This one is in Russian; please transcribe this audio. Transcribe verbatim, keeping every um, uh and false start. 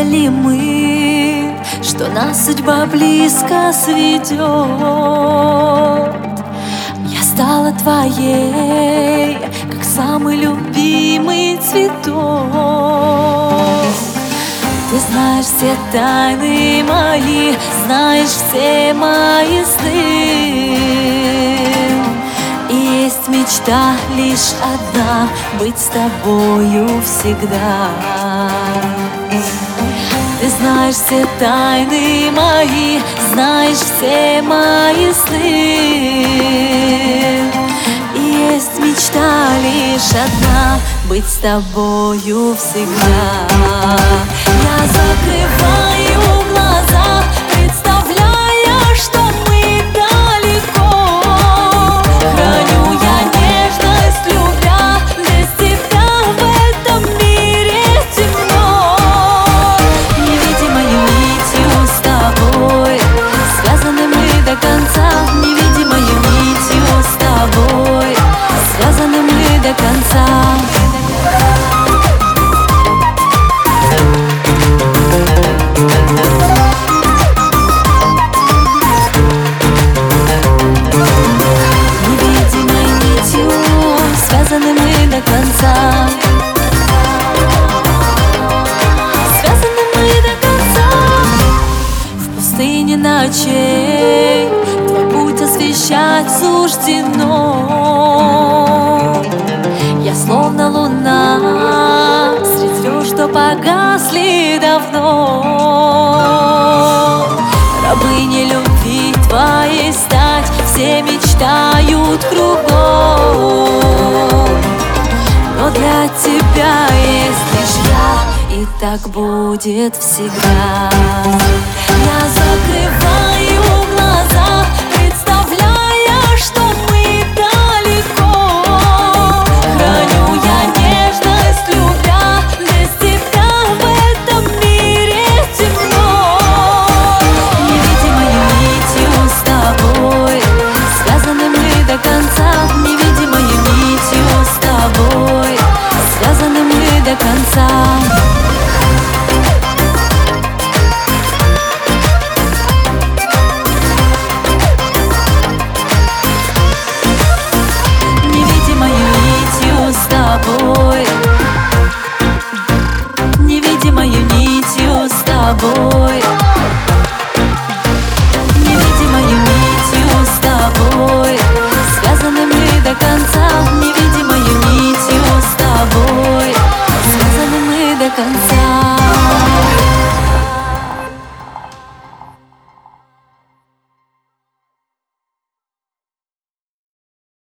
ли мы, что нас судьба близко сведет? Я стала твоей, как самый любимый цветок. Ты знаешь все тайны мои, знаешь все мои сны. И есть мечта лишь одна — быть с тобою всегда. Ты знаешь все тайны мои, знаешь все мои сны. И есть мечта лишь одна — быть с тобою всегда. Я закрываю глаза, представляя, что мы далеко. Храню я нежность, любя, без тебя в этом мире темно. Невидимой нитью с тобой связаны мы до конца. Невидимой нитью с тобой связаны мы до конца. Невидимой нитью связаны мы до конца. Связаны мы до конца. В пустыне ночей твой путь освещать суждено. Я словно луна среди звезд, что погасли давно. Рабыни любви твоей стать все мечтают кругом. Но для тебя есть лишь я, и так будет всегда. Я закрываю